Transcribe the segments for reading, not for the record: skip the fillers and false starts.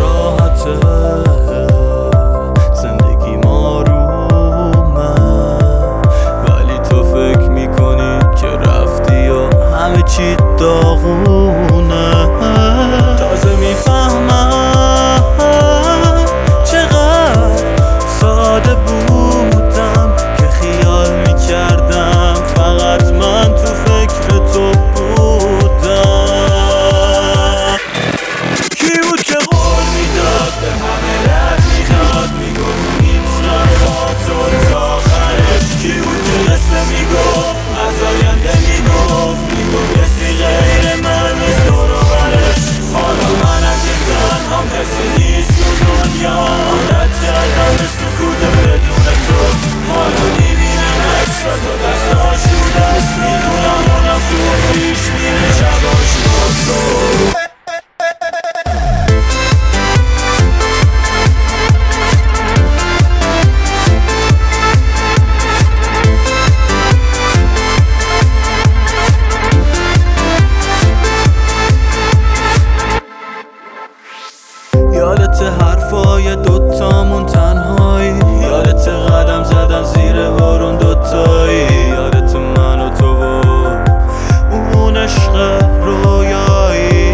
راحته زندگی آرومه، ولی تو فکر میکنی که رفتی و همه چی داغونه. تازه میفهمم چقدر ساده بودم که خیال میکردم فقط من تو فکر تو بودم. کی بود که قول میداد به همه رد میداد، میگفت میمونم با تو تا آخرش؟ کی بود که قصه میگفت از آینده میگفت کسی غیر من نیست دور و برش؟ حالا منم که تنهام، کسی نیست تو دنیا، عادت کردم به سکوت بدون تو. حالا میبینم عکسات و دستاش تو دست، میدونم اونم تو پیش میره شباش با تو. یادت حرفای دوتامون تنهایی، یادت قدم زدن زیر بارون دوتایی، یادت من و تو و اون عشق رویایی.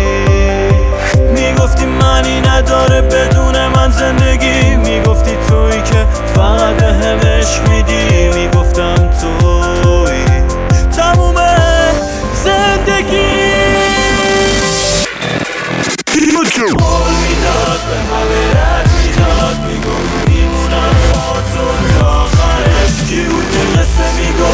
میگفتی معنی نداره بدون من زندگی، میگفتی تویی که فقط بهم عشق میدی، میگفتم تویی تموم زندگی. قول میداد به همه رد میداد، میگفت میمونم با تو تا آخرش. کی بود که قصه میگفت